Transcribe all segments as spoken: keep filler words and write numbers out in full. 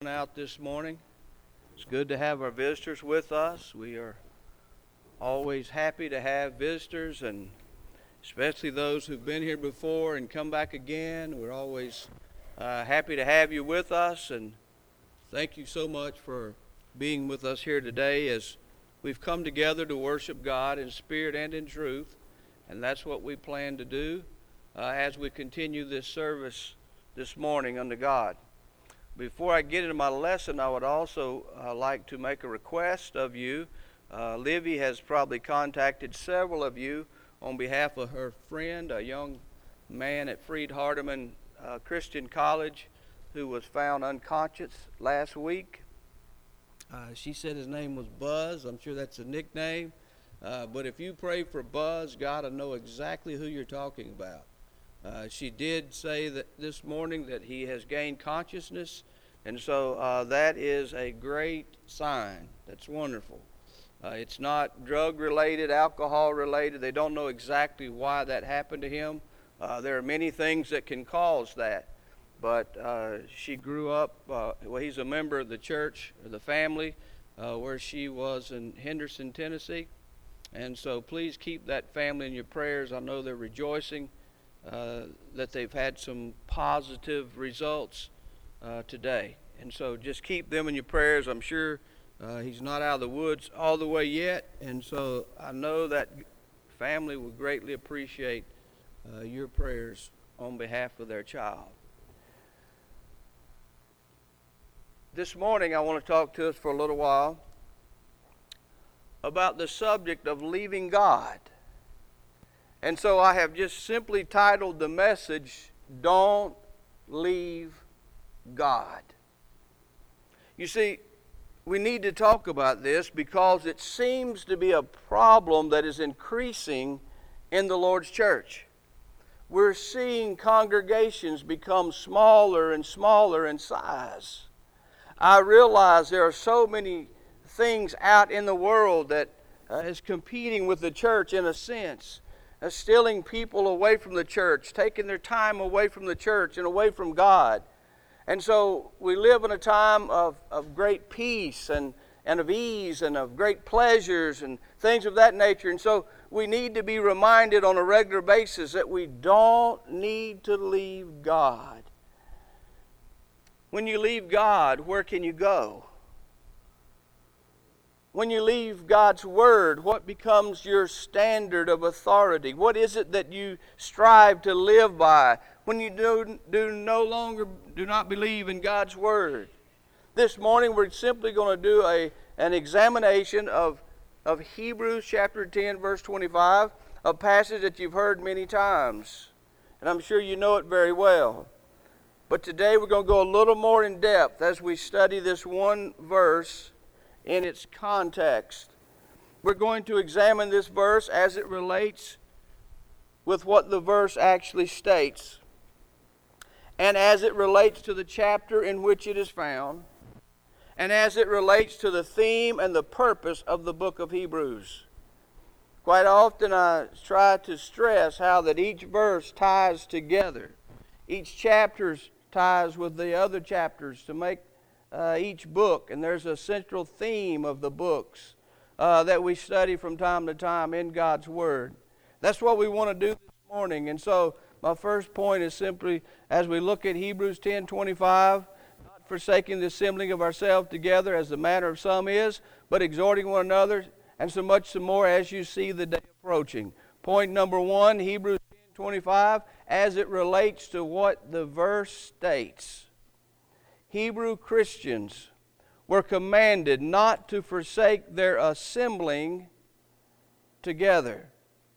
Out this morning. It's good to have our visitors with us. We are always happy to have visitors, and especially those who've been here before and come back again. We're always uh, happy to have you with us, and thank you so much for being with us here today as we've come together to worship God in spirit and in truth, and that's what we plan to do uh, as we continue this service this morning unto God. Before I get into my lesson, I would also uh, like to make a request of you. Uh, Livy has probably contacted several of you on behalf of her friend, a young man at Freed Hardeman uh, Christian College who was found unconscious last week. Uh, she said his name was Buzz. I'm sure that's a nickname. Uh, but if you pray for Buzz, God will know exactly who you're talking about. Uh, she did say that this morning that he has gained consciousness, and so uh, that is a great sign. That's wonderful. Uh, it's not drug-related, alcohol-related. They don't know exactly why that happened to him. Uh, there are many things that can cause that, but uh, she grew up, uh, well, he's a member of the church, or the family, uh, where she was in Henderson, Tennessee, and so please keep that family in your prayers. I know they're rejoicing Uh, that they've had some positive results uh, today. And so just keep them in your prayers. I'm sure uh, he's not out of the woods all the way yet. And so I know that family will greatly appreciate uh, your prayers on behalf of their child. This morning I want to talk to us for a little while about the subject of leaving God. And so I have just simply titled the message, Don't Leave God. You see, we need to talk about this because it seems to be a problem that is increasing in the Lord's church. We're seeing congregations become smaller and smaller in size. I realize there are so many things out in the world that uh, is competing with the church in a sense. Uh, stealing people away from the church, taking their time away from the church and away from God. And so we live in a time of, of great peace and, and of ease and of great pleasures and things of that nature. And so we need to be reminded on a regular basis that we don't need to leave God. When you leave God, where can you go? When you leave God's Word, what becomes your standard of authority? What is it that you strive to live by when you do, do no longer do not believe in God's Word? This morning we're simply going to do a, an examination of, of Hebrews chapter ten, verse twenty-five, a passage that you've heard many times. And I'm sure you know it very well. But today we're going to go a little more in depth as we study this one verse in its context. We're going to examine this verse as it relates with what the verse actually states, and as it relates to the chapter in which it is found, and as it relates to the theme and the purpose of the book of Hebrews. Quite often I try to stress how that each verse ties together. Each chapter ties with the other chapters to make Uh, each book, and there's a central theme of the books uh, that we study from time to time in God's Word. That's what we want to do this morning. And so my first point is simply, as we look at Hebrews ten twenty-five, not forsaking the assembling of ourselves together as the manner of some is, but exhorting one another, and so much the more as you see the day approaching. Point number one, Hebrews ten twenty-five, as it relates to what the verse states. Hebrew Christians were commanded not to forsake their assembling together.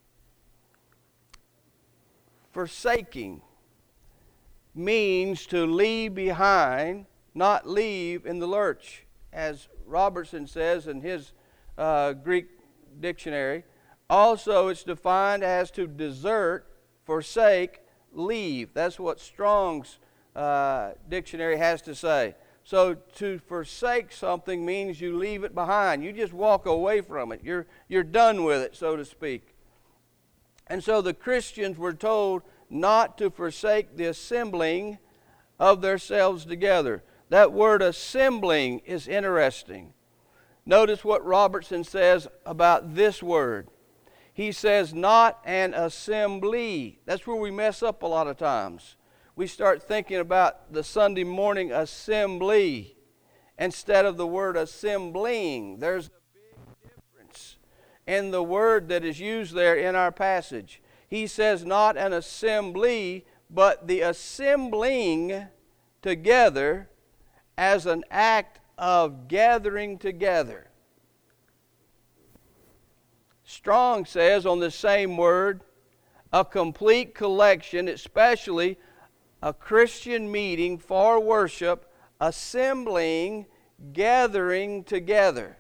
Forsaking means to leave behind, not leave in the lurch, as Robertson says in his uh, Greek dictionary. Also, it's defined as to desert, forsake, leave. That's what Strong's Uh, dictionary has to say. So to forsake something means you leave it behind. You just walk away from it. You're, you're done with it, so to speak. And so the Christians were told not to forsake the assembling of themselves together. That word assembling is interesting. Notice what Robertson says about this word. He says, not an assembly. That's where we mess up a lot of times. We start thinking about the Sunday morning assembly instead of the word assembling. There's a big difference in the word that is used there in our passage. He says not an assembly, but the assembling together as an act of gathering together. Strong says on the same word, a complete collection, especially a Christian meeting for worship, assembling, gathering together.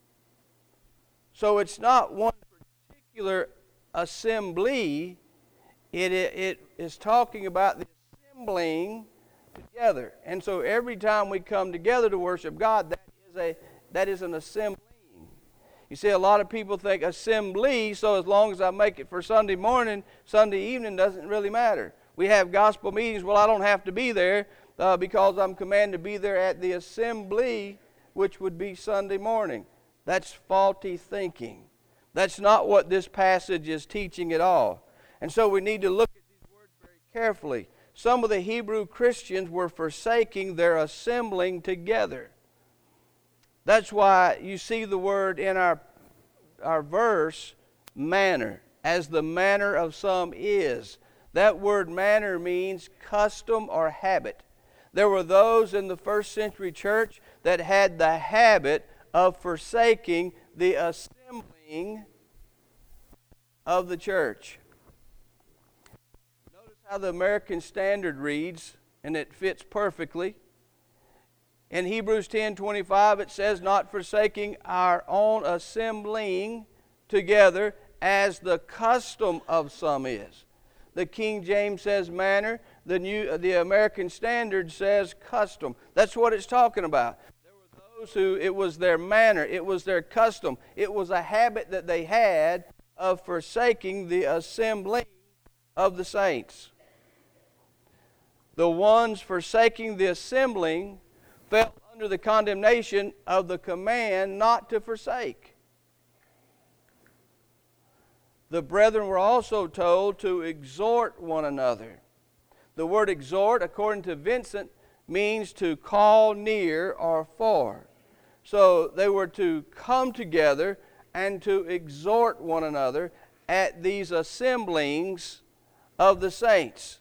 So it's not one particular assembly, it, it, it is talking about the assembling together. And so every time we come together to worship God, that is a that is an assembling. You see, a lot of people think assembly, so as long as I make it for Sunday morning, Sunday evening doesn't really matter. We have gospel meetings. Well, I don't have to be there uh, because I'm commanded to be there at the assembly, which would be Sunday morning. That's faulty thinking. That's not what this passage is teaching at all. And so we need to look at these words very carefully. Some of the Hebrew Christians were forsaking their assembling together. That's why you see the word in our, our verse, manner, as the manner of some is. That word manner means custom or habit. There were those in the first century church that had the habit of forsaking the assembling of the church. Notice how the American Standard reads, and it fits perfectly. In Hebrews ten twenty-five, it says, not forsaking our own assembling together as the custom of some is. The King James says manner. The new, the American Standard says custom. That's what it's talking about. There were those who, it was their manner, it was their custom. It was a habit that they had of forsaking the assembling of the saints. The ones forsaking the assembling fell under the condemnation of the command not to forsake. The brethren were also told to exhort one another. The word exhort, according to Vincent, means to call near or for. So they were to come together and to exhort one another at these assemblings of the saints.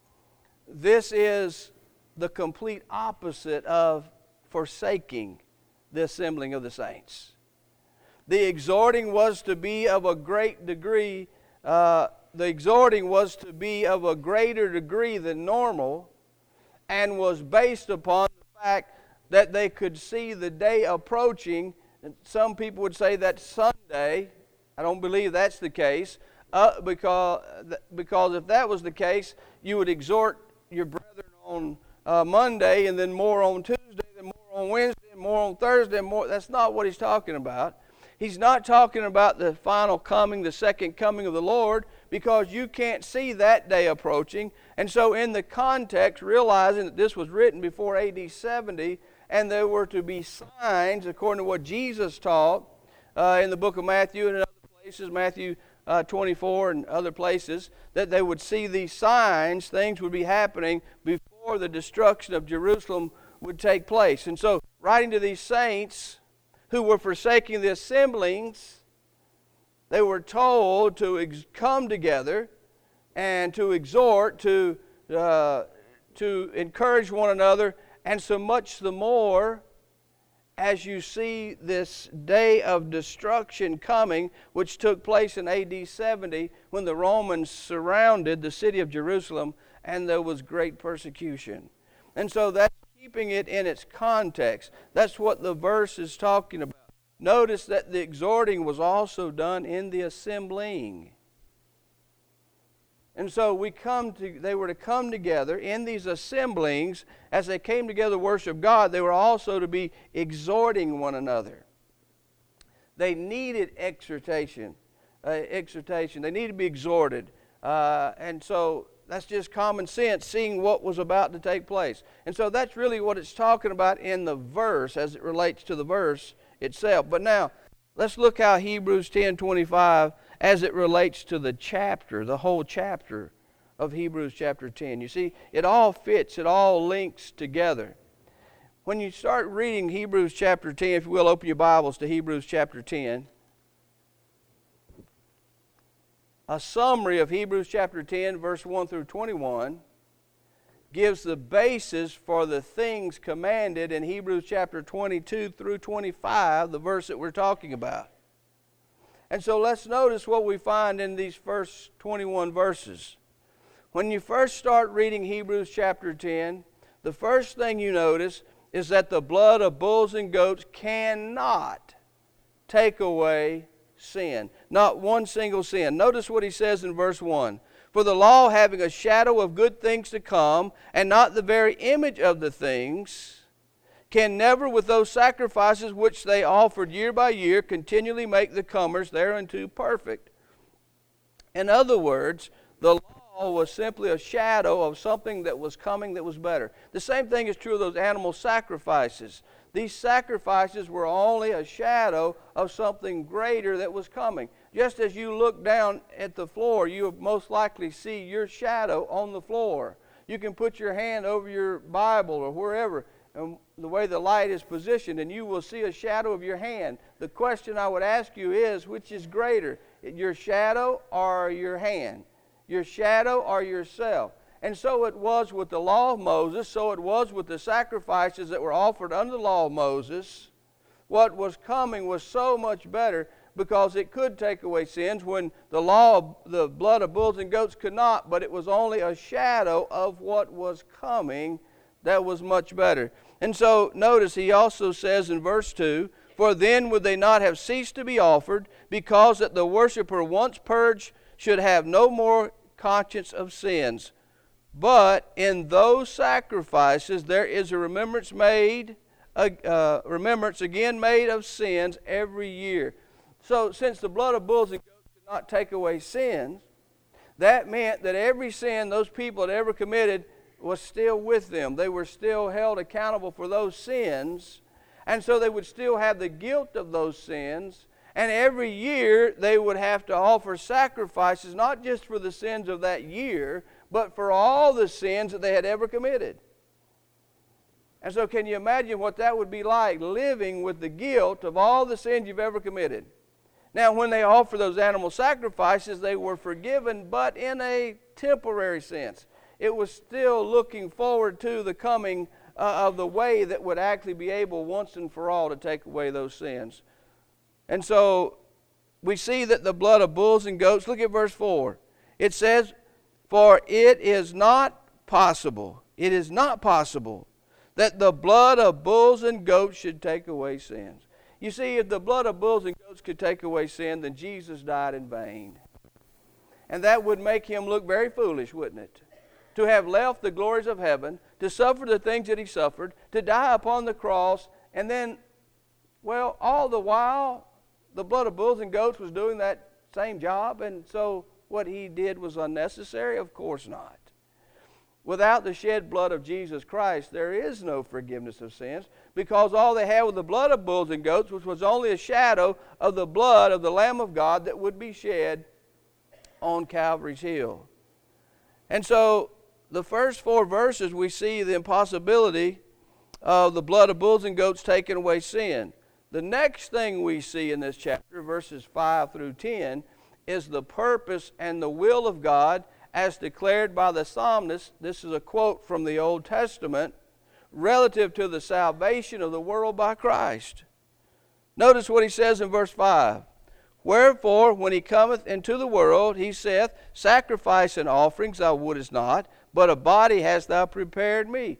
This is the complete opposite of forsaking the assembling of the saints. The exhorting was to be of a great degree, uh, the exhorting was to be of a greater degree than normal, and was based upon the fact that they could see the day approaching. And some people would say that's Sunday. I don't believe that's the case, uh, because, because if that was the case, you would exhort your brethren on uh, Monday, and then more on Tuesday, then more on Wednesday, and more on Thursday, and more. That's not what he's talking about. He's not talking about the final coming, the second coming of the Lord, because you can't see that day approaching. And so in the context, realizing that this was written before A D seventy, and there were to be signs, according to what Jesus taught uh, in the book of Matthew and in other places, Matthew uh, twenty-four and other places, that they would see these signs, things would be happening before the destruction of Jerusalem would take place. And so, writing to these saints who were forsaking the assemblings, they were told to ex- come together and to exhort, to, uh, to encourage one another, and so much the more as you see this day of destruction coming, which took place in A D seventy when the Romans surrounded the city of Jerusalem and there was great persecution. And so that's keeping it in its context. That's what the verse is talking about. Notice that the exhorting was also done in the assembling. And so we come to, they were to come together in these assemblings. As they came together to worship God, they were also to be exhorting one another. They needed exhortation. Uh, exhortation. They needed to be exhorted. Uh, and so That's just common sense, seeing what was about to take place. And so that's really what it's talking about in the verse as it relates to the verse itself. But now, let's look how Hebrews ten twenty-five as it relates to the chapter, the whole chapter of Hebrews chapter ten. You see, it all fits, it all links together. When you start reading Hebrews chapter ten, if you will, open your Bibles to Hebrews chapter ten. A summary of Hebrews chapter ten, verse one through twenty-one, gives the basis for the things commanded in Hebrews chapter twenty-two through twenty-five, the verse that we're talking about. And so let's notice what we find in these first twenty-one verses. When you first start reading Hebrews chapter ten, the first thing you notice is that the blood of bulls and goats cannot take away sin. Not one single sin. Notice what he says in verse one. For the law, having a shadow of good things to come, and not the very image of the things, can never with those sacrifices which they offered year by year continually make the comers thereunto perfect. In other words, the law was simply a shadow of something that was coming that was better. The same thing is true of those animal sacrifices. These sacrifices were only a shadow of something greater that was coming. Just as you look down at the floor, you will most likely see your shadow on the floor. You can put your hand over your Bible or wherever, and the way the light is positioned, and you will see a shadow of your hand. The question I would ask you is, which is greater, your shadow or your hand? Your shadow or yourself? And so it was with the law of Moses, so it was with the sacrifices that were offered under the law of Moses. What was coming was so much better because it could take away sins when the law of the blood of bulls and goats could not, but it was only a shadow of what was coming that was much better. And so notice he also says in verse two, for then would they not have ceased to be offered, because that the worshiper once purged should have no more conscience of sins. But in those sacrifices there is a remembrance made, a uh, remembrance again made of sins every year. So since the blood of bulls and goats could not take away sins, that meant that every sin those people had ever committed was still with them. They were still held accountable for those sins, and so they would still have the guilt of those sins. And every year they would have to offer sacrifices, not just for the sins of that year, but for all the sins that they had ever committed. And so can you imagine what that would be like, living with the guilt of all the sins you've ever committed? Now, when they offer those animal sacrifices, they were forgiven, but in a temporary sense. It was still looking forward to the coming uh, of the way that would actually be able once and for all to take away those sins. And so we see that the blood of bulls and goats, look at verse four. It says, for it is not possible, it is not possible that the blood of bulls and goats should take away sins. You see, if the blood of bulls and goats could take away sin, then Jesus died in vain. And that would make him look very foolish, wouldn't it? To have left the glories of heaven, to suffer the things that he suffered, to die upon the cross, and then, well, all the while, the blood of bulls and goats was doing that same job, and so what he did was unnecessary? Of course not. Without the shed blood of Jesus Christ, there is no forgiveness of sins, because all they had was the blood of bulls and goats, which was only a shadow of the blood of the Lamb of God that would be shed on Calvary's hill. And so the first four verses we see the impossibility of the blood of bulls and goats taking away sin. The next thing we see in this chapter, verses five through ten, is the purpose and the will of God as declared by the psalmist. This is a quote from the Old Testament relative to the salvation of the world by Christ. Notice what he says in verse five. Wherefore, when he cometh into the world, he saith, sacrifice and offerings thou wouldest not, but a body hast thou prepared me.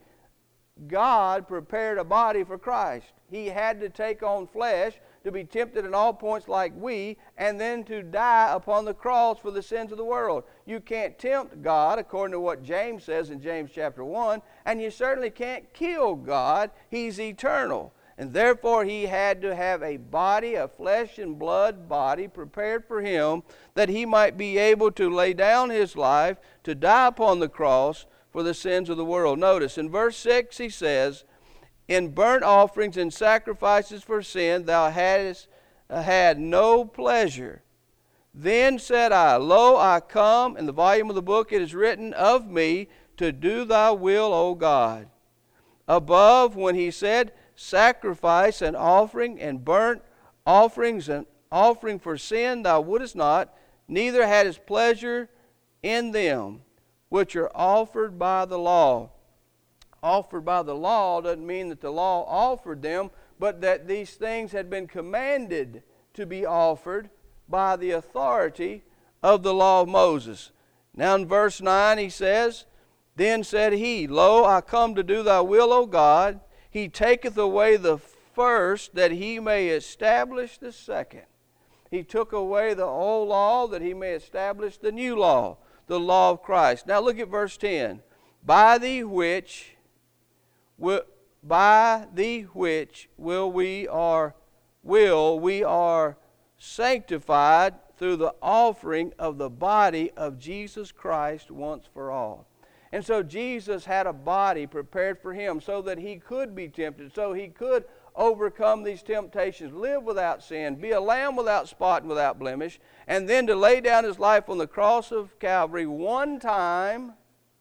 God prepared a body for Christ. He had to take on flesh to be tempted in all points like we, and then to die upon the cross for the sins of the world. You can't tempt God, according to what James says in James chapter one, and you certainly can't kill God. He's eternal. And therefore he had to have a body, a flesh and blood body prepared for him, that he might be able to lay down his life, to die upon the cross for the sins of the world. Notice in verse six he says, in burnt offerings and sacrifices for sin thou hadst uh, had no pleasure. Then said I, Lo, I come. In the volume of the book it is written of me, to do thy will, O God. Above, when he said, sacrifice and offering and burnt offerings and offering for sin thou wouldest not, neither hadst pleasure in them which are offered by the law. Offered by the law doesn't mean that the law offered them, but that these things had been commanded to be offered by the authority of the law of Moses. Now in verse nine he says, Then said he, Lo, I come to do thy will, O God. He taketh away the first, that he may establish the second. He took away the old law, that he may establish the new law, the law of Christ. Now look at verse ten. By the which, will, by the which will we are, will we are sanctified through the offering of the body of Jesus Christ once for all. And so Jesus had a body prepared for him so that he could be tempted, so he could overcome these temptations, live without sin, be a lamb without spot and without blemish, and then to lay down his life on the cross of Calvary one time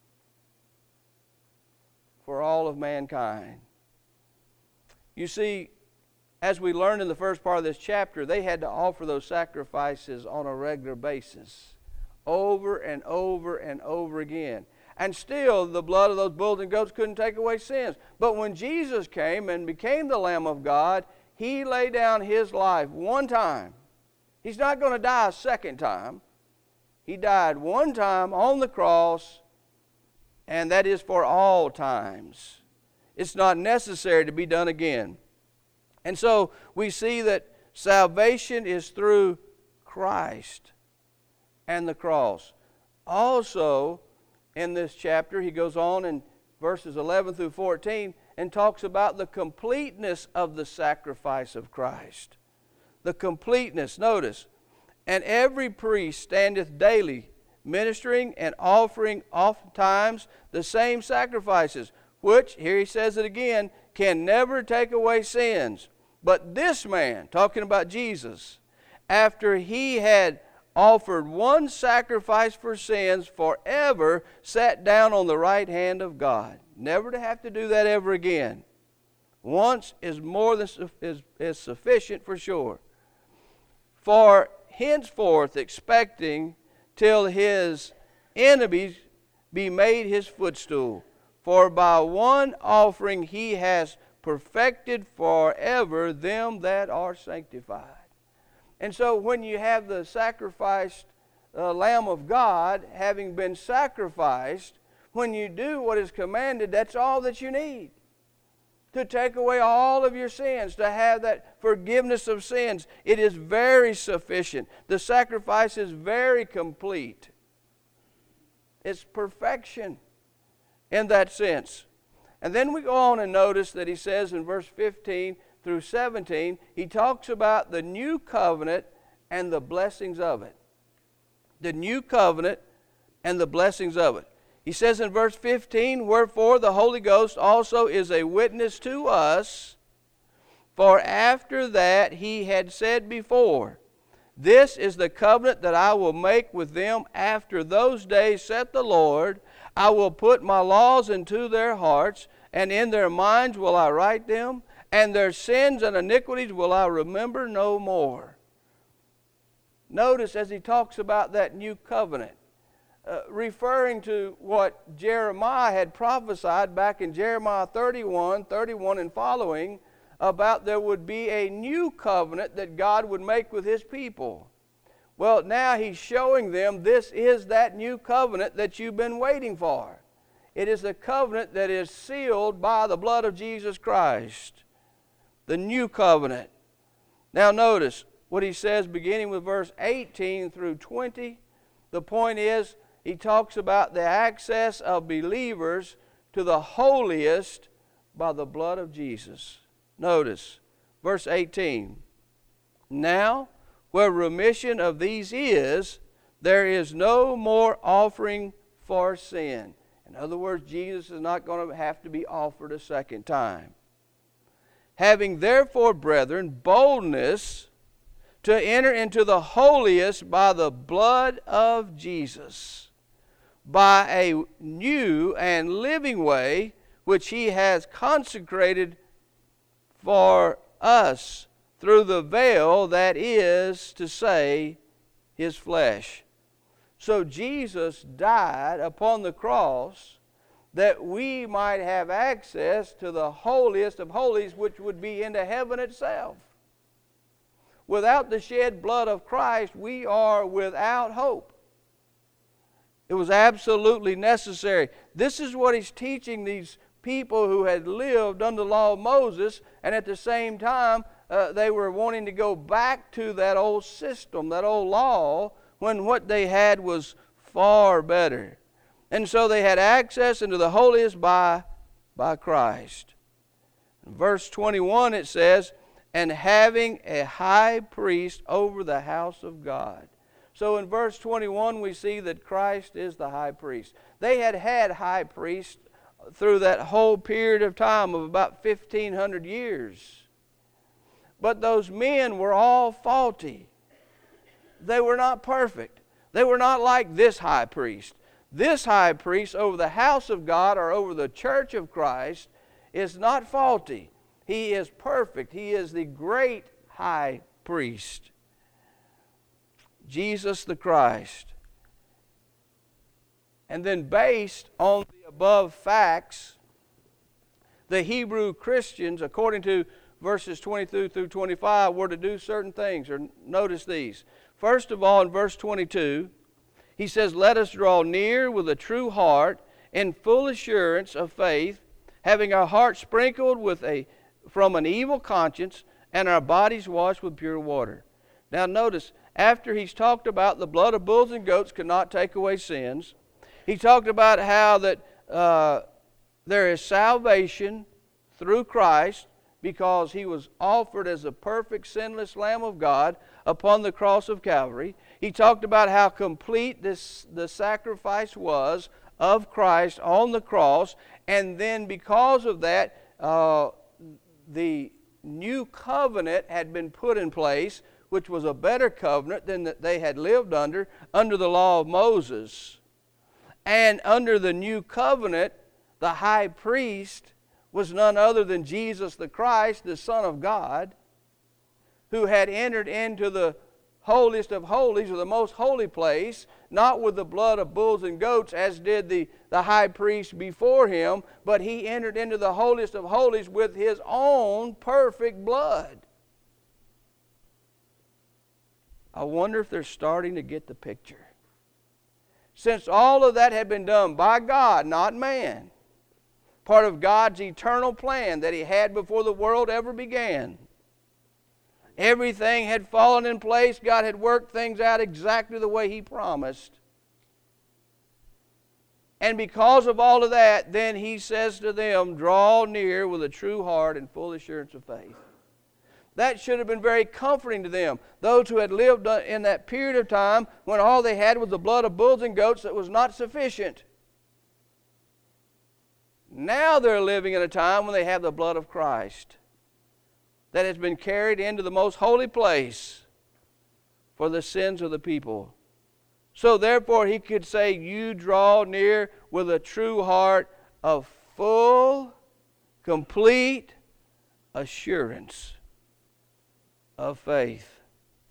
for all of mankind. You see, as we learned in the first part of this chapter, they had to offer those sacrifices on a regular basis, over and over and over again. And still, the blood of those bulls and goats couldn't take away sins. But when Jesus came and became the Lamb of God, he laid down his life one time. He's not going to die a second time. He died one time on the cross, and that is for all times. It's not necessary to be done again. And so we see that salvation is through Christ and the cross. Also, in this chapter, he goes on in verses eleven through fourteen and talks about the completeness of the sacrifice of Christ. The completeness, notice, and every priest standeth daily, ministering and offering oftentimes the same sacrifices, which, here he says it again, can never take away sins. But this man, talking about Jesus, after he had offered one sacrifice for sins forever, sat down on the right hand of God. Never to have to do that ever again. Once is more than is, is sufficient for sure. For henceforth expecting till his enemies be made his footstool. For by one offering he has perfected forever them that are sanctified. And so when you have the sacrificed uh, Lamb of God having been sacrificed, when you do what is commanded, that's all that you need. To take away all of your sins, to have that forgiveness of sins, it is very sufficient. The sacrifice is very complete. It's perfection in that sense. And then we go on and notice that he says in verse fifteen through seventeen, he talks about the new covenant and the blessings of it. The new covenant and the blessings of it. He says in verse fifteen, Wherefore the Holy Ghost also is a witness to us, for after that he had said before, This is the covenant that I will make with them after those days, saith the Lord. I will put my laws into their hearts, and in their minds will I write them, and their sins and iniquities will I remember no more. Notice as he talks about that new covenant, uh, referring to what Jeremiah had prophesied back in Jeremiah thirty-one, thirty-one and following, about there would be a new covenant that God would make with his people. Well, now he's showing them this is that new covenant that you've been waiting for. It is a covenant that is sealed by the blood of Jesus Christ. The new covenant. Now notice what he says beginning with verse eighteen through twenty. The point is, he talks about the access of believers to the holiest by the blood of Jesus. Notice, verse eighteen. Now, where remission of these is, there is no more offering for sin. In other words, Jesus is not going to have to be offered a second time. Having therefore, brethren, boldness to enter into the holiest by the blood of Jesus, by a new and living way, which he has consecrated for us through the veil, that is to say, his flesh. So Jesus died upon the cross that we might have access to the holiest of holies, which would be into heaven itself. Without the shed blood of Christ, we are without hope. It was absolutely necessary. This is what he's teaching these people who had lived under the law of Moses, and at the same time, uh, they were wanting to go back to that old system, that old law, when what they had was far better. And so they had access into the holiest by, by Christ. In verse twenty-one it says, and having a high priest over the house of God. So in verse twenty-one we see that Christ is the high priest. They had had high priests through that whole period of time of about fifteen hundred years. But those men were all faulty. They were not perfect. They were not like this high priest. This high priest over the house of God or over the church of Christ is not faulty. He is perfect. He is the great high priest. Jesus the Christ. And then based on the above facts, the Hebrew Christians, according to verses twenty-two through twenty-five, were to do certain things. Or notice these. First of all, in verse twenty-two, he says, let us draw near with a true heart in full assurance of faith, having our hearts sprinkled with a from an evil conscience and our bodies washed with pure water. Now notice, after he's talked about the blood of bulls and goats could not take away sins, he talked about how that uh, there is salvation through Christ because he was offered as a perfect sinless Lamb of God upon the cross of Calvary. He talked about how complete this the sacrifice was of Christ on the cross, and then because of that, uh, the new covenant had been put in place, which was a better covenant than that they had lived under, under the law of Moses. And under the new covenant, the high priest was none other than Jesus the Christ, the Son of God, who had entered into the holiest of holies, or the most holy place, not with the blood of bulls and goats as did the, the high priest before him, but he entered into the holiest of holies with his own perfect blood. I wonder if they're starting to get the picture. Since all of that had been done by God, not man, part of God's eternal plan that he had before the world ever began, everything had fallen in place. God had worked things out exactly the way he promised. And because of all of that, then he says to them, draw near with a true heart and full assurance of faith. That should have been very comforting to them. Those who had lived in that period of time when all they had was the blood of bulls and goats that was not sufficient. Now they're living in a time when they have the blood of Christ that has been carried into the most holy place for the sins of the people. So therefore he could say, you draw near with a true heart of full, complete assurance of faith.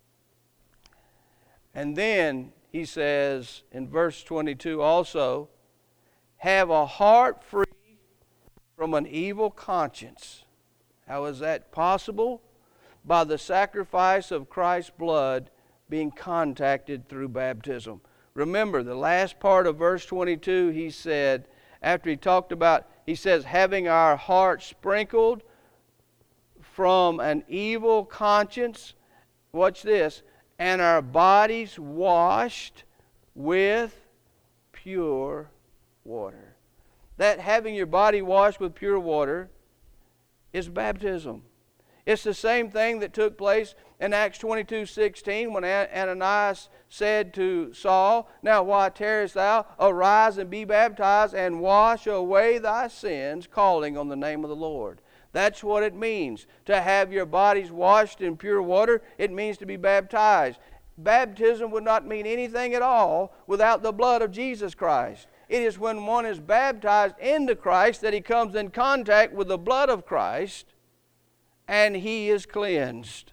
And then he says in verse twenty-two also, have a heart free from an evil conscience. How is that possible? By the sacrifice of Christ's blood being contacted through baptism. Remember, the last part of verse twenty-two, he said, after he talked about, he says, having our hearts sprinkled from an evil conscience, watch this, and our bodies washed with pure water. That having your body washed with pure water is baptism. It's the same thing that took place in Acts twenty-two sixteen when Ananias said to Saul, "Now why tarriest thou? Arise and be baptized and wash away thy sins, calling on the name of the Lord." That's what it means to have your bodies washed in pure water. It means to be baptized. Baptism would not mean anything at all without the blood of Jesus Christ. It is when one is baptized into Christ that he comes in contact with the blood of Christ and he is cleansed.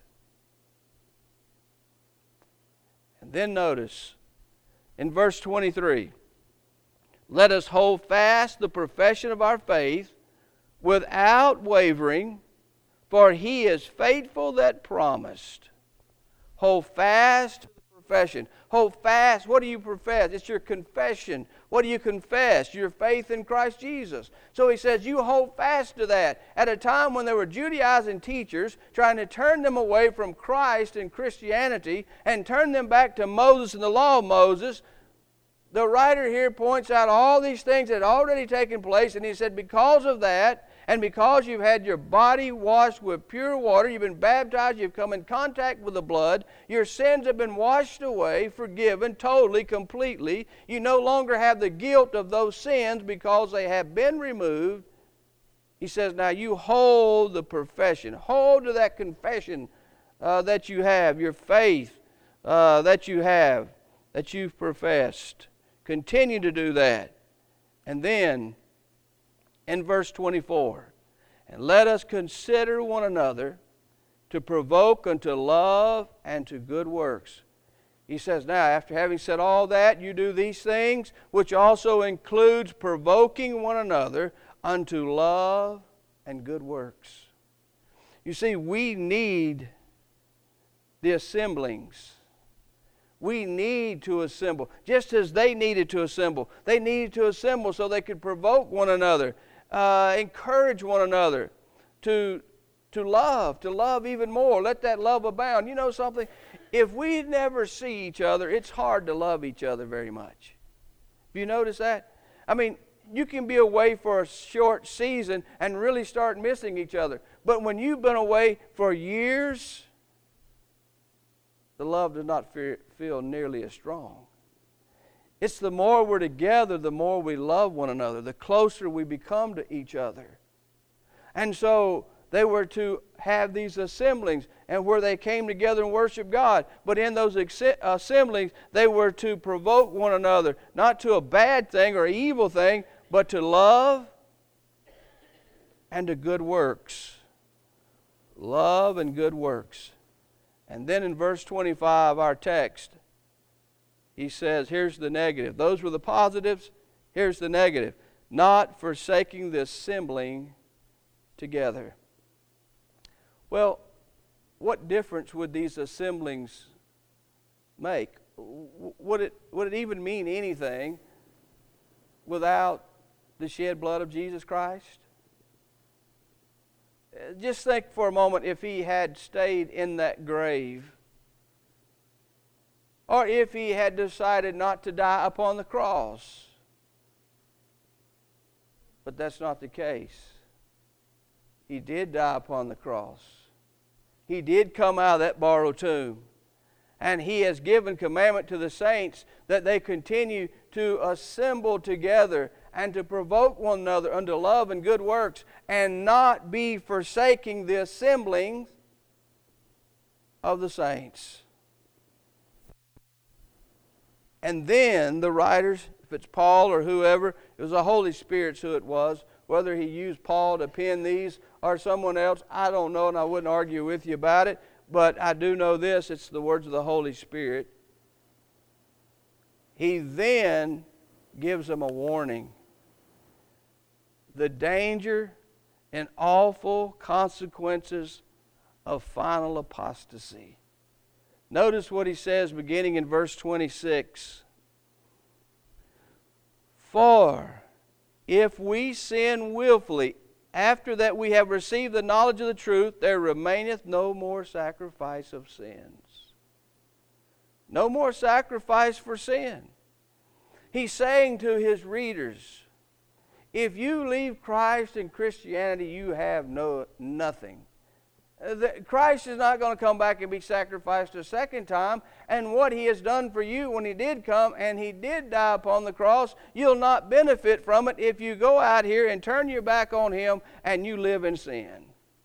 And then notice in verse twenty-three, "Let us hold fast the profession of our faith without wavering, for he is faithful that promised." Hold fast to the profession. Hold fast. What do you profess? It's your confession. What do you confess? Your faith in Christ Jesus. So he says you hold fast to that. At a time when there were Judaizing teachers trying to turn them away from Christ and Christianity and turn them back to Moses and the law of Moses, the writer here points out all these things that had already taken place, and he said because of that, and because you've had your body washed with pure water, you've been baptized, you've come in contact with the blood, your sins have been washed away, forgiven, totally, completely. You no longer have the guilt of those sins because they have been removed. He says, now you hold the profession. Hold to that confession uh, that you have, your faith uh, that you have, that you've professed. Continue to do that. And then, in verse twenty-four, "And let us consider one another to provoke unto love and to good works." He says, now, after having said all that, you do these things, which also includes provoking one another unto love and good works. You see, we need the assemblings. We need to assemble, just as they needed to assemble. They needed to assemble so they could provoke one another. Uh, encourage one another to, to love, to love even more. Let that love abound. You know something? If we never see each other, it's hard to love each other very much. Have you noticed that? I mean, you can be away for a short season and really start missing each other. But when you've been away for years, the love does not feel nearly as strong. It's the more we're together, the more we love one another, the closer we become to each other. And so they were to have these assemblings and where they came together and worship God. But in those assemblies, they were to provoke one another, not to a bad thing or evil thing, but to love and to good works. Love and good works. And then in verse twenty-five, our text, he says, here's the negative. Those were the positives. Here's the negative. Not forsaking the assembling together. Well, what difference would these assemblings make? Would it, would it even mean anything without the shed blood of Jesus Christ? Just think for a moment if he had stayed in that grave, or if he had decided not to die upon the cross. But that's not the case. He did die upon the cross. He did come out of that borrowed tomb. And he has given commandment to the saints that they continue to assemble together and to provoke one another unto love and good works, and not be forsaking the assembling of the saints. And then the writers, if it's Paul or whoever, it was the Holy Spirit who it was, whether he used Paul to pen these or someone else, I don't know, and I wouldn't argue with you about it, but I do know this, it's the words of the Holy Spirit. He then gives them a warning. The danger and awful consequences of final apostasy. Notice what he says beginning in verse twenty-six. For if we sin willfully, after that we have received the knowledge of the truth, there remaineth no more sacrifice of sins. No more sacrifice for sin. He's saying to his readers, if you leave Christ and Christianity, you have no nothing. the, Christ is not going to come back and be sacrificed a second time. And what He has done for you when He did come and He did die upon the cross, you'll not benefit from it if you go out here and turn your back on Him and you live in sin.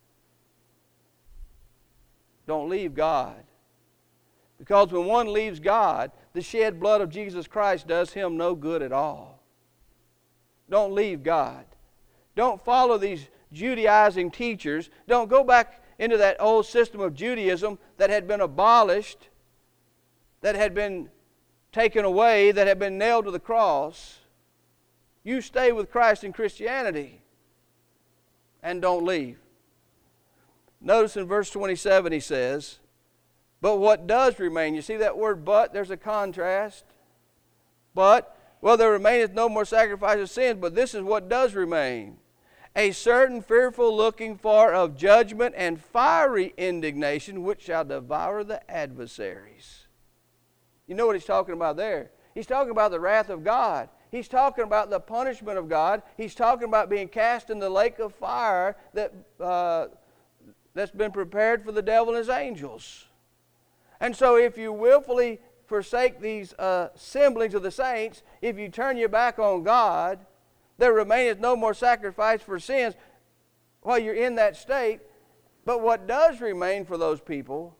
Don't leave God. Because when one leaves God, the shed blood of Jesus Christ does him no good at all. Don't leave God. Don't follow these Judaizing teachers. Don't go back into that old system of Judaism that had been abolished, that had been taken away, that had been nailed to the cross. You stay with Christ in Christianity and don't leave. Notice in verse twenty-seven he says, but what does remain? You see that word but? There's a contrast. But, well, there remaineth no more sacrifice of sins, but this is what does remain. A certain fearful looking for of judgment and fiery indignation, which shall devour the adversaries. You know what he's talking about there? He's talking about the wrath of God. He's talking about the punishment of God. He's talking about being cast in the lake of fire that, uh, that's been prepared for the devil and his angels. And so if you willfully forsake these uh, assemblies of the saints, if you turn your back on God, there remaineth no more sacrifice for sins while you're in that state. But what does remain for those people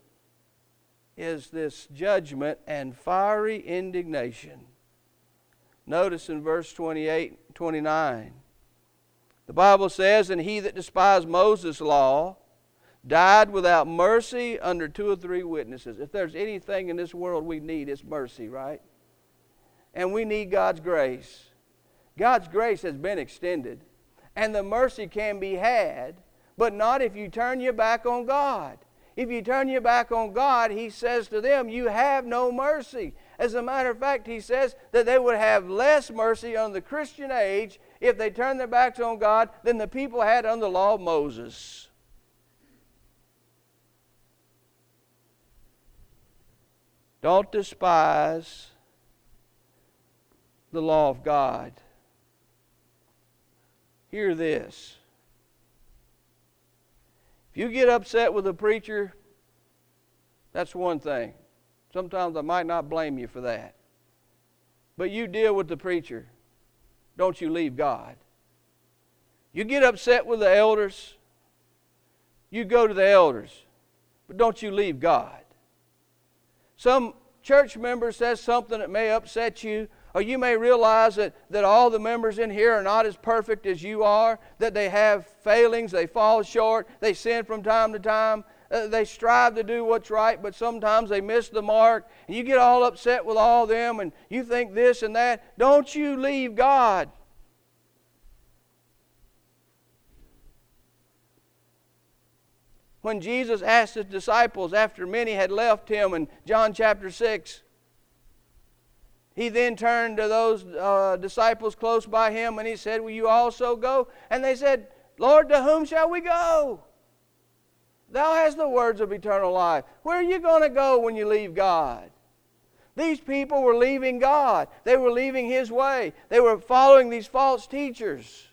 is this judgment and fiery indignation. Notice in verse twenty-eight, twenty-nine, the Bible says, and he that despised Moses' law died without mercy under two or three witnesses. If there's anything in this world we need, it's mercy, right? And we need God's grace. God's grace has been extended. And the mercy can be had, but not if you turn your back on God. If you turn your back on God, He says to them, you have no mercy. As a matter of fact, He says that they would have less mercy on the Christian age if they turned their backs on God than the people had under the law of Moses. Don't despise the law of God. Hear this. If you get upset with a preacher, that's one thing. Sometimes I might not blame you for that. But you deal with the preacher. Don't you leave God. You get upset with the elders, you go to the elders. But don't you leave God. Some church member says something that may upset you, or you may realize that, that all the members in here are not as perfect as you are, that they have failings, they fall short, they sin from time to time, uh, they strive to do what's right, but sometimes they miss the mark, and you get all upset with all them, and you think this and that. Don't you leave God. When Jesus asked His disciples after many had left Him in John chapter six, He then turned to those uh, disciples close by Him and He said, will you also go? And they said, Lord, to whom shall we go? Thou hast the words of eternal life. Where are you going to go when you leave God? These people were leaving God. They were leaving His way. They were following these false teachers.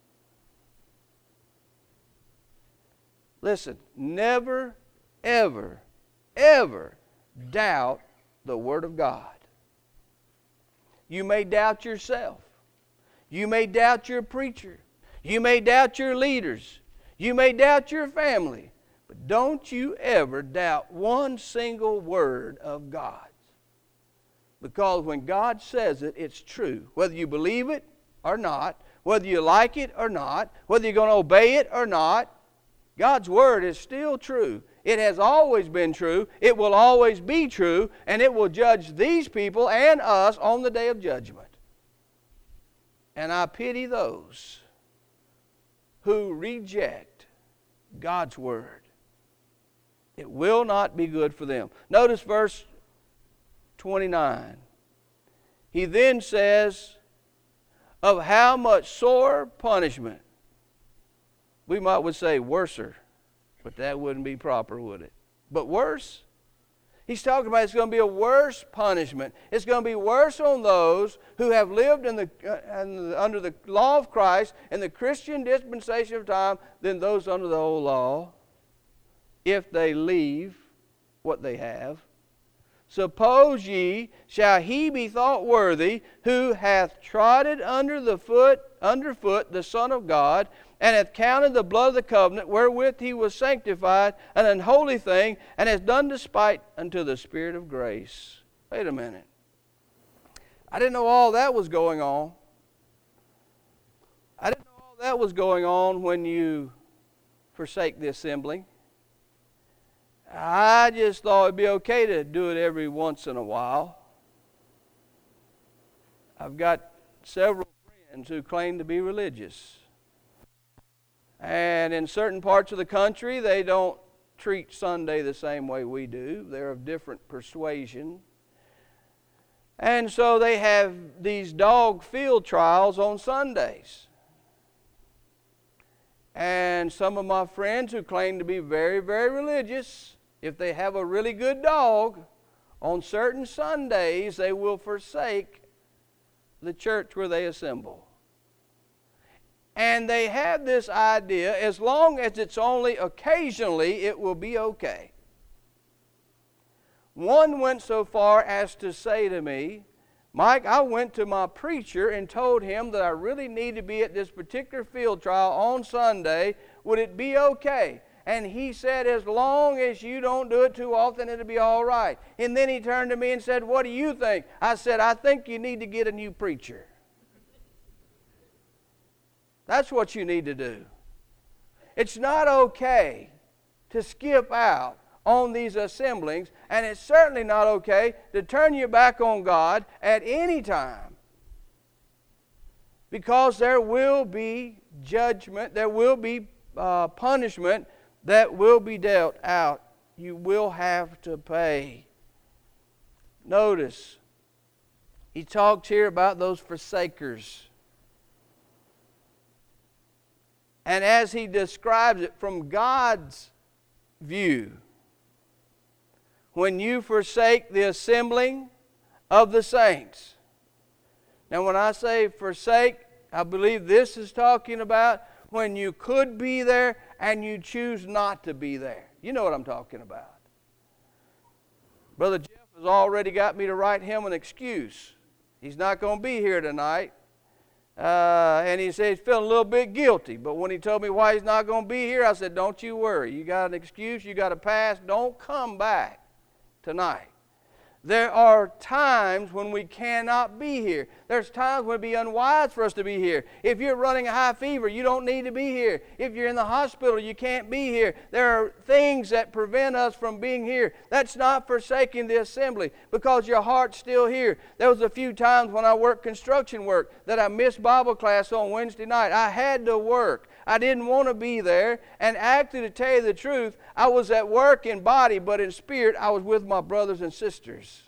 Listen, never, ever, ever doubt the Word of God. You may doubt yourself. You may doubt your preacher. You may doubt your leaders. You may doubt your family. But don't you ever doubt one single word of God's. Because when God says it, it's true. Whether you believe it or not, whether you like it or not, whether you're going to obey it or not, God's Word is still true. It has always been true. It will always be true. And it will judge these people and us on the day of judgment. And I pity those who reject God's Word. It will not be good for them. Notice verse twenty-nine. He then says, of how much sore punishment. We might would say worser, but that wouldn't be proper, would it? But worse? He's talking about it's going to be a worse punishment. It's going to be worse on those who have lived in the, uh, in the, under the law of Christ in the Christian dispensation of time than those under the old law. if they leave what they have. Suppose ye, shall he be thought worthy who hath trodden under the foot, underfoot the Son of God, and hath counted the blood of the covenant wherewith he was sanctified an unholy thing, and hath done despite unto the Spirit of grace. Wait a minute. I didn't know all that was going on. I didn't know all that was going on when you forsake the assembling. I just thought it'd be okay to do it every once in a while. I've got several friends who claim to be religious. And in certain parts of the country, they don't treat Sunday the same way we do. They're of different persuasion. And so they have these dog field trials on Sundays. And some of my friends who claim to be very, very religious, if they have a really good dog, on certain Sundays they will forsake the church where they assemble. And they have this idea, as long as it's only occasionally, it will be okay. One went so far as to say to me, Mike, I went to my preacher and told him that I really need to be at this particular field trial on Sunday. Would it be okay? And he said, as long as you don't do it too often, it'll be all right. And then he turned to me and said, what do you think? I said, I think you need to get a new preacher. That's what you need to do. It's not okay to skip out on these assemblings, and it's certainly not okay to turn your back on God at any time, because there will be judgment, there will be uh, punishment that will be dealt out. You will have to pay. Notice, he talked here about those forsakers. And as he describes it from God's view, when you forsake the assembling of the saints. Now when I say forsake, I believe this is talking about when you could be there and you choose not to be there. You know what I'm talking about. Brother Jeff has already got me to write him an excuse. He's not going to be here tonight. Uh, and he said he's feeling a little bit guilty. But when he told me why he's not going to be here, I said, don't you worry. You got an excuse. You got a pass. Don't come back tonight. There are times when we cannot be here. There's times when it would be unwise for us to be here. If you're running a high fever, you don't need to be here. If you're in the hospital, you can't be here. There are things that prevent us from being here. That's not forsaking the assembly, because your heart's still here. There was a few times when I worked construction work that I missed Bible class on Wednesday night. I had to work. I didn't want to be there. And actually, to tell you the truth, I was at work in body, but in spirit, I was with my brothers and sisters.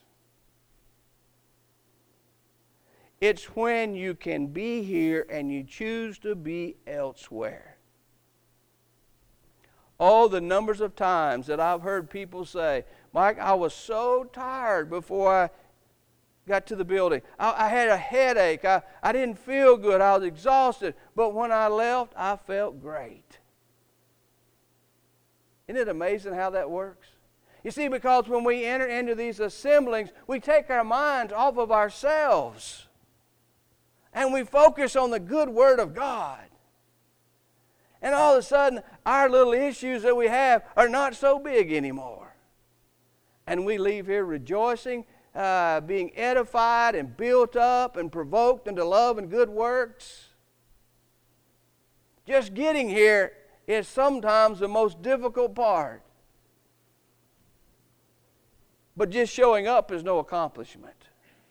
It's when you can be here and you choose to be elsewhere. Oh, the numbers of times that I've heard people say, Mike, I was so tired before I got to the building. I, I had a headache. I, I didn't feel good. I was exhausted. But when I left, I felt great. Isn't it amazing how that works? You see, because when we enter into these assemblings, we take our minds off of ourselves. And we focus on the good Word of God. And all of a sudden, our little issues that we have are not so big anymore. And we leave here rejoicing, uh, being edified and built up and provoked into love and good works. Just getting here is sometimes the most difficult part. But just showing up is no accomplishment.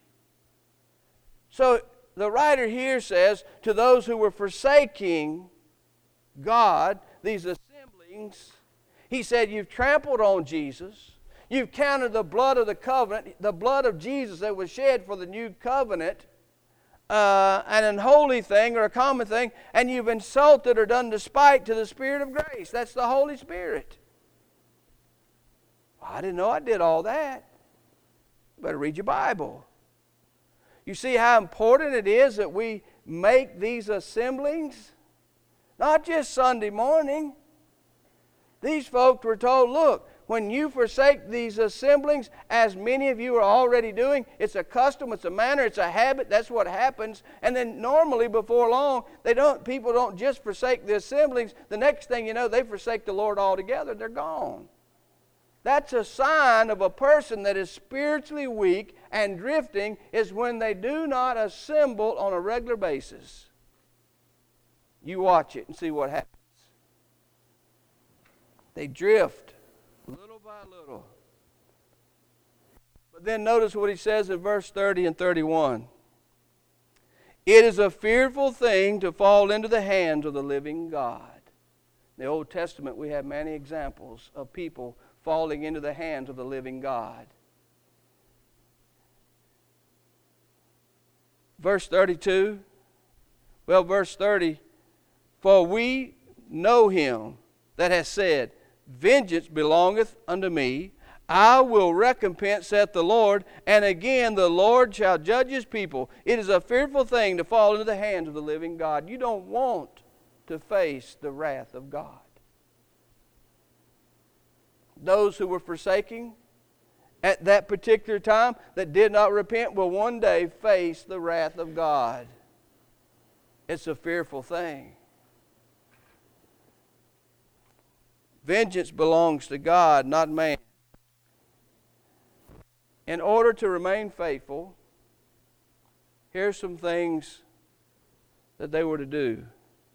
So the writer here says, to those who were forsaking God, these assemblings, he said, you've trampled on Jesus. You've counted the blood of the covenant, the blood of Jesus that was shed for the new covenant, uh, an unholy thing or a common thing, and you've insulted or done despite to the Spirit of grace. That's the Holy Spirit. Well, I didn't know I did all that. You better read your Bible. You see how important it is that we make these assemblings? Not just Sunday morning. These folks were told, look, when you forsake these assemblings, as many of you are already doing, it's a custom, it's a manner, it's a habit, that's what happens. And then normally before long, they don't. people don't just forsake the assemblings. The next thing you know, they forsake the Lord altogether. They're gone. That's a sign of a person that is spiritually weak and drifting, is when they do not assemble on a regular basis. You watch it and see what happens. They drift little by little. But then notice what he says in verse thirty and thirty-one. It is a fearful thing to fall into the hands of the living God. In the Old Testament, we have many examples of people falling into the hands of the living God. Verse thirty-two. Well, verse thirty. For we know him that has said, vengeance belongeth unto me, I will recompense, saith the Lord, and again the Lord shall judge his people. It is a fearful thing to fall into the hands of the living God. You don't want to face the wrath of God. Those who were forsaking at that particular time, that did not repent, will one day face the wrath of God. It's a fearful thing. Vengeance belongs to God, not man. In order to remain faithful, here's some things that they were to do.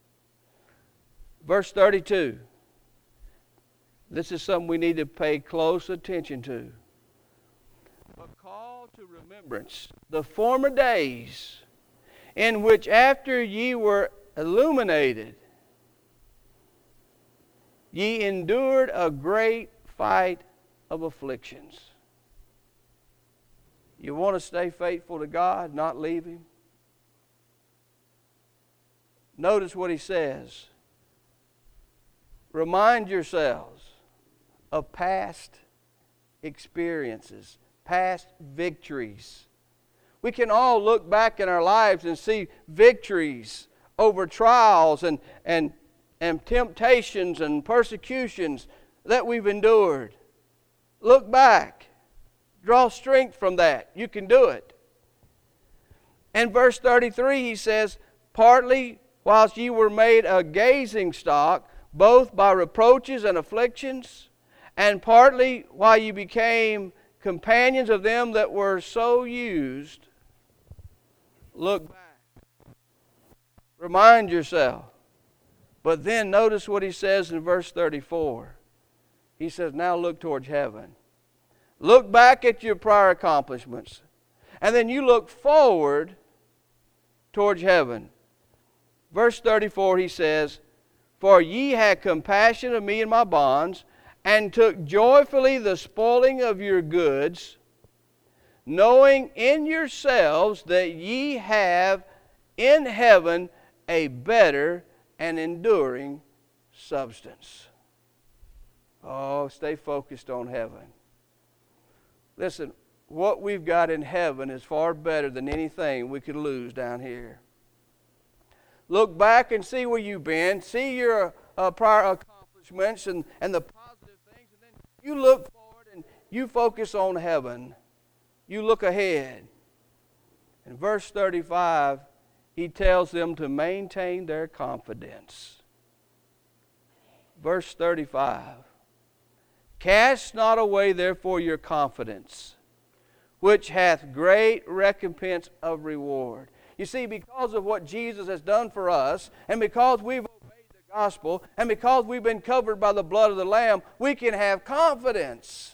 Verse thirty-two. This is something we need to pay close attention to. But call to remembrance the former days in which after ye were illuminated, ye endured a great fight of afflictions. You want to stay faithful to God, not leave Him? Notice what he says. Remind yourselves of past experiences, past victories. We can all look back in our lives and see victories over trials and, and, and temptations and persecutions that we've endured. Look back. Draw strength from that. You can do it. In verse thirty-three he says, partly whilst ye were made a gazing stock, both by reproaches and afflictions, and partly while you became companions of them that were so used. Look back. Remind yourself. But then notice what he says in verse thirty-four. He says, now look towards heaven. Look back at your prior accomplishments. And then you look forward towards heaven. Verse thirty-four he says, for ye had compassion of me in my bonds, and took joyfully the spoiling of your goods, knowing in yourselves that ye have in heaven a better and enduring substance. Oh, stay focused on heaven. Listen, what we've got in heaven is far better than anything we could lose down here. Look back and see where you've been. See your uh, prior accomplishments and, and the positive things. And then you look forward and you focus on heaven. You look ahead. In verse thirty-five, he tells them to maintain their confidence. Verse thirty-five. Cast not away therefore your confidence, which hath great recompense of reward. You see, because of what Jesus has done for us, and because we've obeyed the gospel, and because we've been covered by the blood of the Lamb, we can have confidence.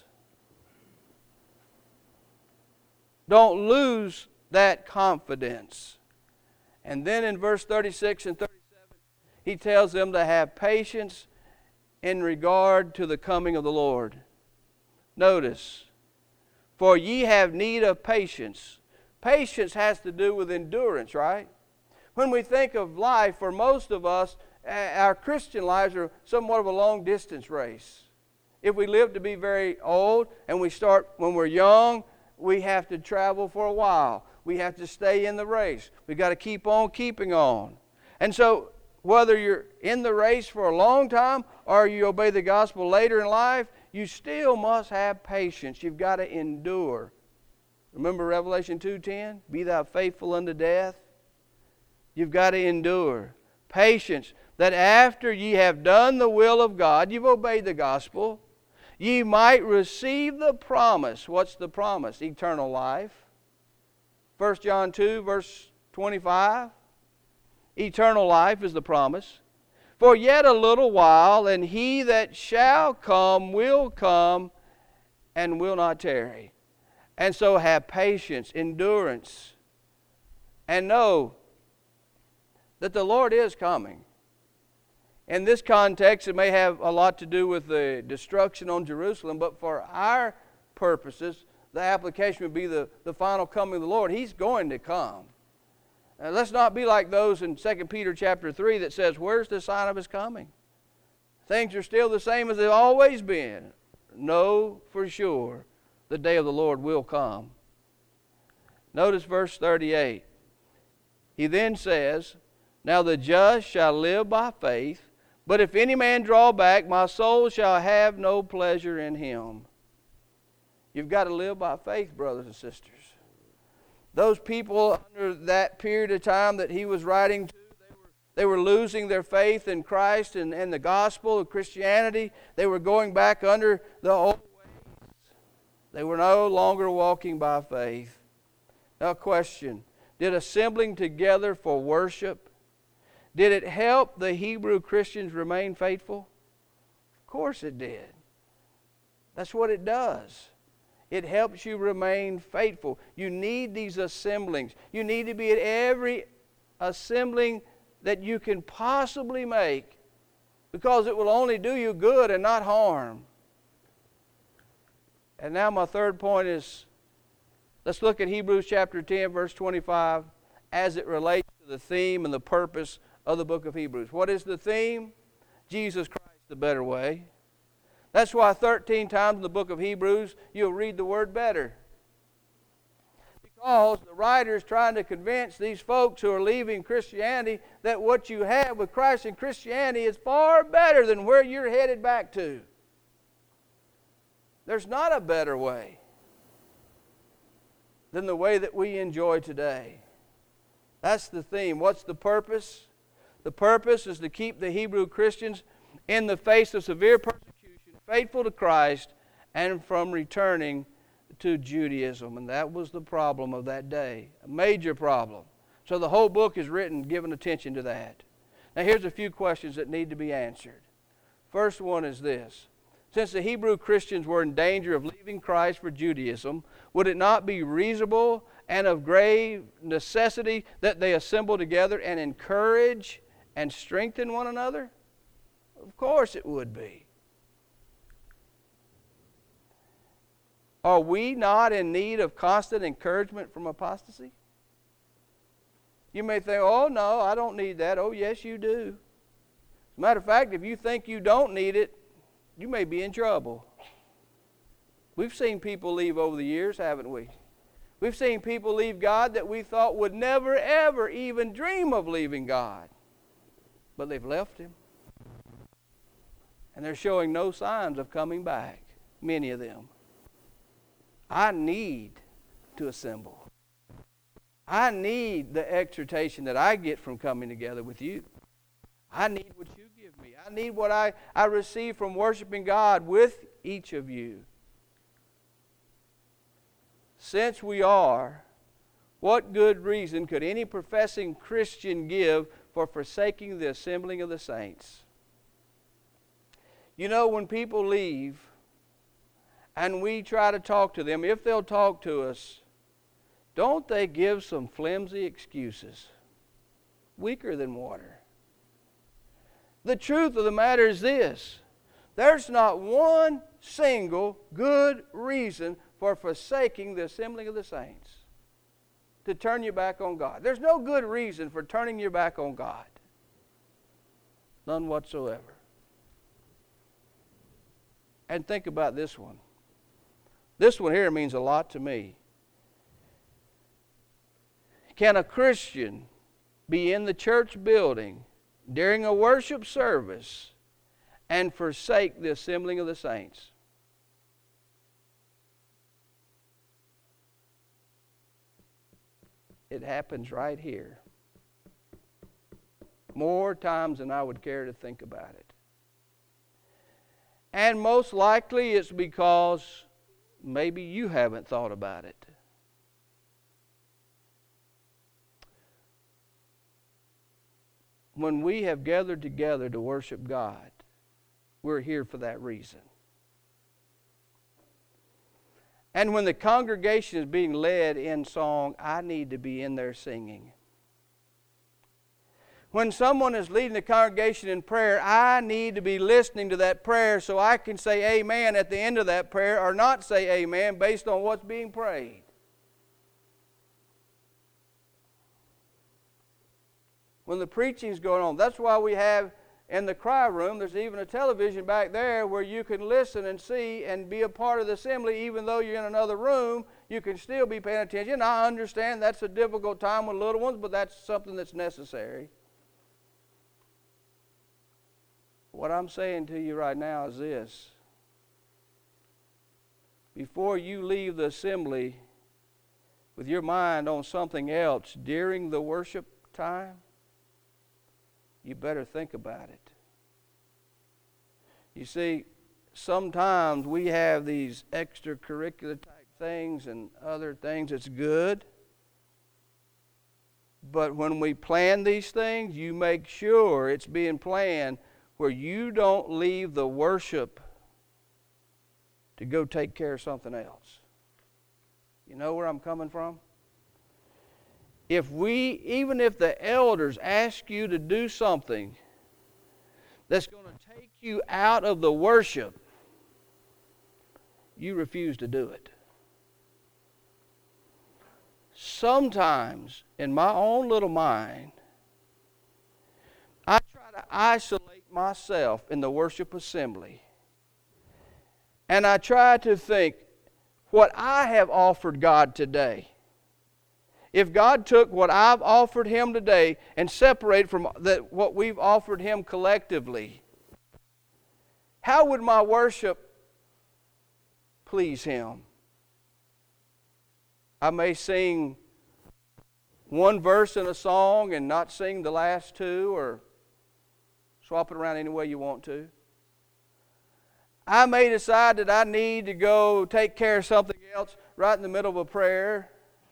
Don't lose that confidence. And then in verse thirty-six and thirty-seven, he tells them to have patience in regard to the coming of the Lord. Notice, for ye have need of patience. Patience has to do with endurance, right? When we think of life, for most of us, our Christian lives are somewhat of a long distance race. If we live to be very old and we start when we're young, we have to travel for a while. We have to stay in the race. We've got to keep on keeping on. And so whether you're in the race for a long time or you obey the gospel later in life, you still must have patience. You've got to endure. Remember Revelation two ten? Be thou faithful unto death. You've got to endure. Patience, that after ye have done the will of God, you've obeyed the gospel, ye might receive the promise. What's the promise? Eternal life. First John two, verse twenty-five. Eternal life is the promise. For yet a little while, and he that shall come will come and will not tarry. And so have patience, endurance, and know that the Lord is coming. In this context, it may have a lot to do with the destruction on Jerusalem, but for our purposes, the application would be the, the final coming of the Lord. He's going to come. Uh, let's not be like those in Second Peter chapter three that says, where's the sign of His coming? Things are still the same as they've always been. Know for sure the day of the Lord will come. Notice verse thirty-eight. He then says, now the just shall live by faith, but if any man draw back, my soul shall have no pleasure in him. You've got to live by faith, brothers and sisters. Those people under that period of time that he was writing to, they were, they were losing their faith in Christ and, and the gospel of Christianity. They were going back under the old ways. They were no longer walking by faith. Now, a question. Did assembling together for worship, did it help the Hebrew Christians remain faithful? Of course it did. That's what it does. It helps you remain faithful. You need these assemblings. You need to be at every assembling that you can possibly make, because it will only do you good and not harm. And now my third point is, let's look at Hebrews chapter ten, verse twenty-five, as it relates to the theme and the purpose of the book of Hebrews. What is the theme? Jesus Christ, the better way. That's why thirteen times in the book of Hebrews you'll read the word better. Because the writer is trying to convince these folks who are leaving Christianity that what you have with Christ and Christianity is far better than where you're headed back to. There's not a better way than the way that we enjoy today. That's the theme. What's the purpose? The purpose is to keep the Hebrew Christians in the face of severe persecution, faithful to Christ, and from returning to Judaism. And that was the problem of that day, a major problem. So the whole book is written giving attention to that. Now here's a few questions that need to be answered. First one is this. Since the Hebrew Christians were in danger of leaving Christ for Judaism, would it not be reasonable and of grave necessity that they assemble together and encourage and strengthen one another? Of course it would be. Are we not in need of constant encouragement from apostasy? You may think, oh no, I don't need that. Oh yes, you do. As a matter of fact, if you think you don't need it, you may be in trouble. We've seen people leave over the years, haven't we? We've seen people leave God that we thought would never, ever even dream of leaving God. But they've left Him. And they're showing no signs of coming back, many of them. I need to assemble. I need the exhortation that I get from coming together with you. I need what you give me. I need what I, I receive from worshiping God with each of you. Since we are, what good reason could any professing Christian give for forsaking the assembling of the saints? You know, when people leave and we try to talk to them, if they'll talk to us, don't they give some flimsy excuses? Weaker than water. The truth of the matter is this. There's not one single good reason for forsaking the assembling of the saints to turn your back on God. There's no good reason for turning your back on God. None whatsoever. And think about this one. This one here means a lot to me. Can a Christian be in the church building during a worship service and forsake the assembling of the saints. It happens right here. More times than I would care to think about it. And most likely it's because maybe you haven't thought about it. When we have gathered together to worship God, we're here for that reason. And when the congregation is being led in song, I need to be in there singing. When someone is leading the congregation in prayer, I need to be listening to that prayer so I can say amen at the end of that prayer or not say amen based on what's being prayed. When the preaching's going on, that's why we have in the cry room, there's even a television back there where you can listen and see and be a part of the assembly. Even though you're in another room, you can still be paying attention. I understand that's a difficult time with little ones, but that's something that's necessary. What I'm saying to you right now is this. Before you leave the assembly with your mind on something else during the worship time, you better think about it. You see, sometimes we have these extracurricular type things and other things that's good. But when we plan these things, you make sure it's being planned where you don't leave the worship to go take care of something else. You know where I'm coming from? If we, even if the elders ask you to do something that's going to take you out of the worship, you refuse to do it. Sometimes, in my own little mind, I try to isolate myself in the worship assembly. And I try to think what I have offered God today. If God took what I've offered Him today and separated from that what we've offered Him collectively, how would my worship please Him? I may sing one verse in a song and not sing the last two, or swap it around any way you want to. I may decide that I need to go take care of something else right in the middle of a prayer.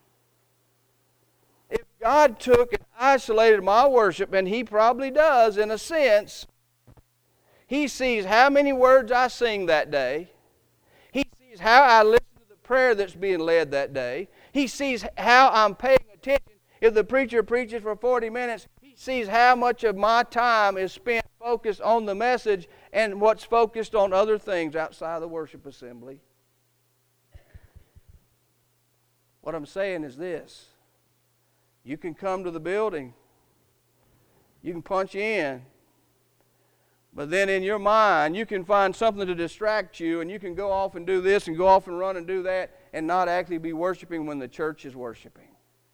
If God took and isolated my worship, and He probably does in a sense, He sees how many words I sing that day. He sees how I listen to the prayer that's being led that day. He sees how I'm paying attention. If the preacher preaches for forty minutes, He sees how much of my time is spent focused on the message and what's focused on other things outside the worship assembly. What I'm saying is this. You can come to the building. You can punch in. But then in your mind, you can find something to distract you, and you can go off and do this and go off and run and do that and not actually be worshiping when the church is worshiping.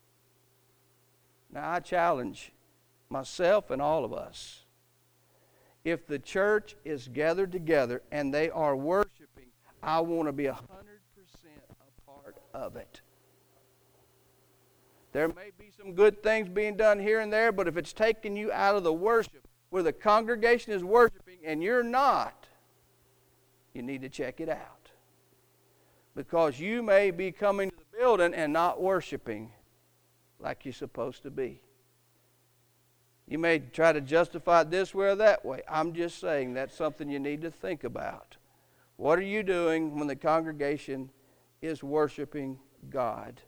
Now, I challenge myself and all of us. If the church is gathered together and they are worshiping, I want to be one hundred percent a part of it. There may be some good things being done here and there, but if it's taking you out of the worship, where the congregation is worshiping and you're not, you need to check it out. Because you may be coming to the building and not worshiping like you're supposed to be. You may try to justify it this way or that way. I'm just saying that's something you need to think about. What are you doing when the congregation is worshiping God?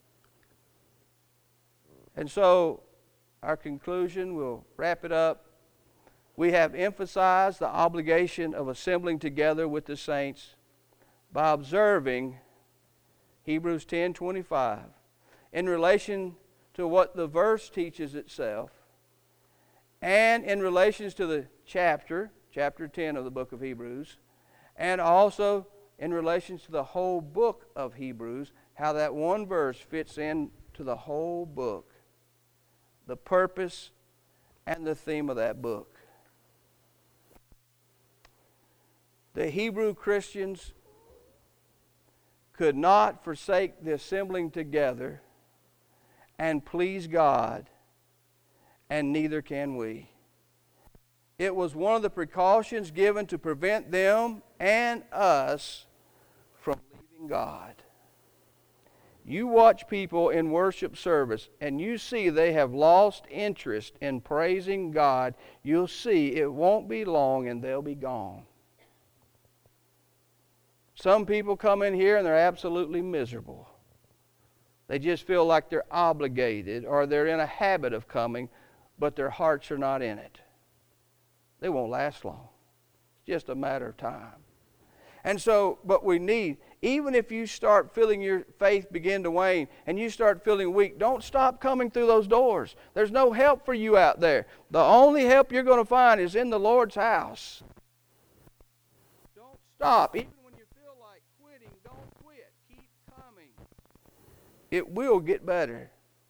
And so, our conclusion, we'll wrap it up. We have emphasized the obligation of assembling together with the saints by observing Hebrews ten twenty-five in relation to what the verse teaches itself, and in relation to the chapter, chapter ten of the book of Hebrews, and also in relation to the whole book of Hebrews, how that one verse fits into the whole book, the purpose and the theme of that book. The Hebrew Christians could not forsake the assembling together and please God, and neither can we. It was one of the precautions given to prevent them and us from leaving God. You watch people in worship service and you see they have lost interest in praising God. You'll see it won't be long and they'll be gone. Some people come in here and they're absolutely miserable. They just feel like they're obligated or they're in a habit of coming, but their hearts are not in it. They won't last long. It's just a matter of time. And so, but we need, even if you start feeling your faith begin to wane and you start feeling weak, don't stop coming through those doors. There's no help for you out there. The only help you're going to find is in the Lord's house. Don't stop. Even when you feel like quitting, don't quit. Keep coming. It will get better.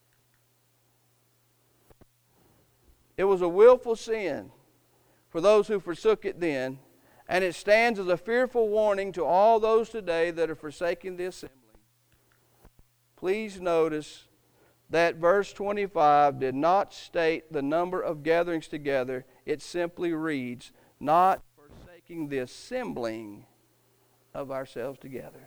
It was a willful sin for those who forsook it then, and it stands as a fearful warning to all those today that are forsaking the assembly. Please notice that verse twenty-five did not state the number of gatherings together. It simply reads, not forsaking the assembling of ourselves together.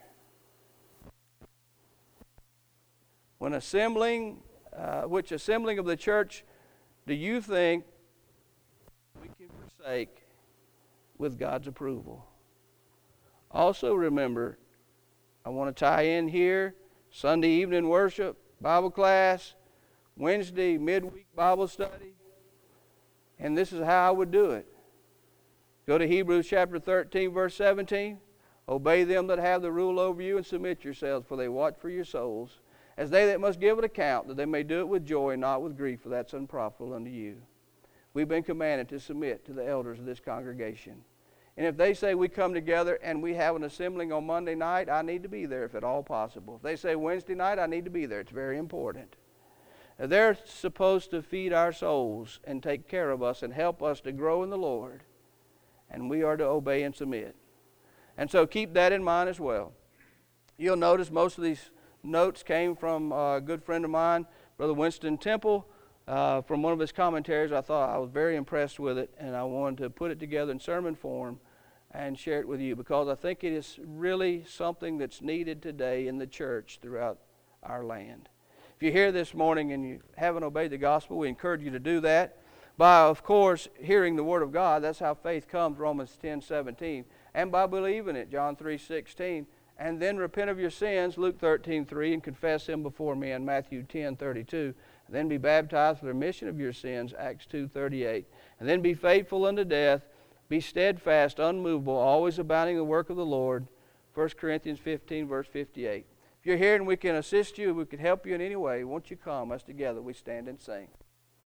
When assembling, uh, which assembling of the church do you think we can forsake with God's approval? Also remember, I want to tie in here, Sunday evening worship, Bible class, Wednesday midweek Bible study, and this is how I would do it. Go to Hebrews chapter thirteen, verse seventeen. Obey them that have the rule over you and submit yourselves, for they watch for your souls, as they that must give an account, that they may do it with joy, not with grief, for that's unprofitable unto you. We've been commanded to submit to the elders of this congregation. And if they say we come together and we have an assembling on Monday night, I need to be there if at all possible. If they say Wednesday night, I need to be there. It's very important. They're supposed to feed our souls and take care of us and help us to grow in the Lord. And we are to obey and submit. And so keep that in mind as well. You'll notice most of these notes came from a good friend of mine, Brother Winston Temple. Uh, from one of his commentaries, I thought I was very impressed with it, and I wanted to put it together in sermon form and share it with you, because I think it is really something that's needed today in the church throughout our land. If you're here this morning and you haven't obeyed the gospel, we encourage you to do that by, of course, hearing the Word of God. That's how faith comes, Romans ten seventeen, and by believing it, John three sixteen, and then repent of your sins, Luke thirteen three, and confess them before men, Matthew ten thirty-two. And then be baptized for the remission of your sins, Acts two thirty-eight. And then be faithful unto death, be steadfast, unmovable, always abounding in the work of the Lord, First Corinthians fifteen, verse fifty-eight. If you're here and we can assist you, we can help you in any way, won't you come? Us together we stand and sing.